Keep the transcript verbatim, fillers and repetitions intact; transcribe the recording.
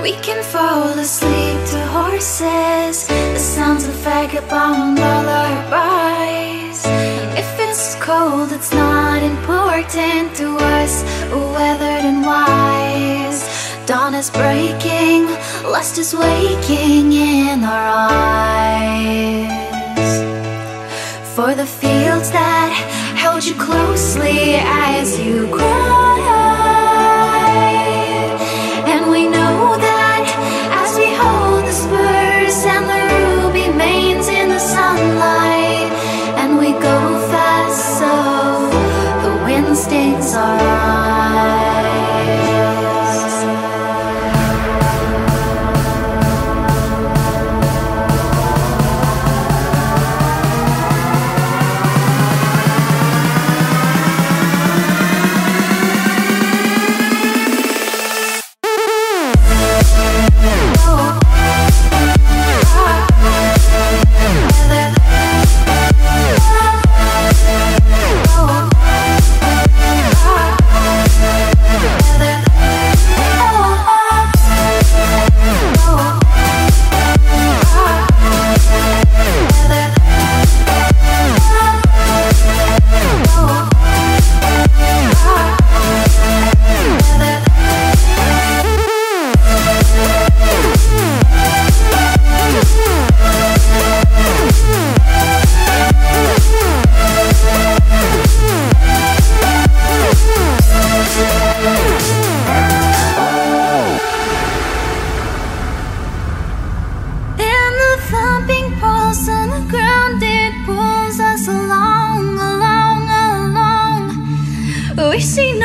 We can fall asleep to horses, the sounds of vagabond lullabies. If it's cold, it's not important to us, weathered and wise. Dawn is breaking, lust is waking in our eyes. For the fields that held you closely as you cried. And we know that as we hold the spurs and the ruby mains in the sunlight, and we go fast so the wind stings our eyes. We see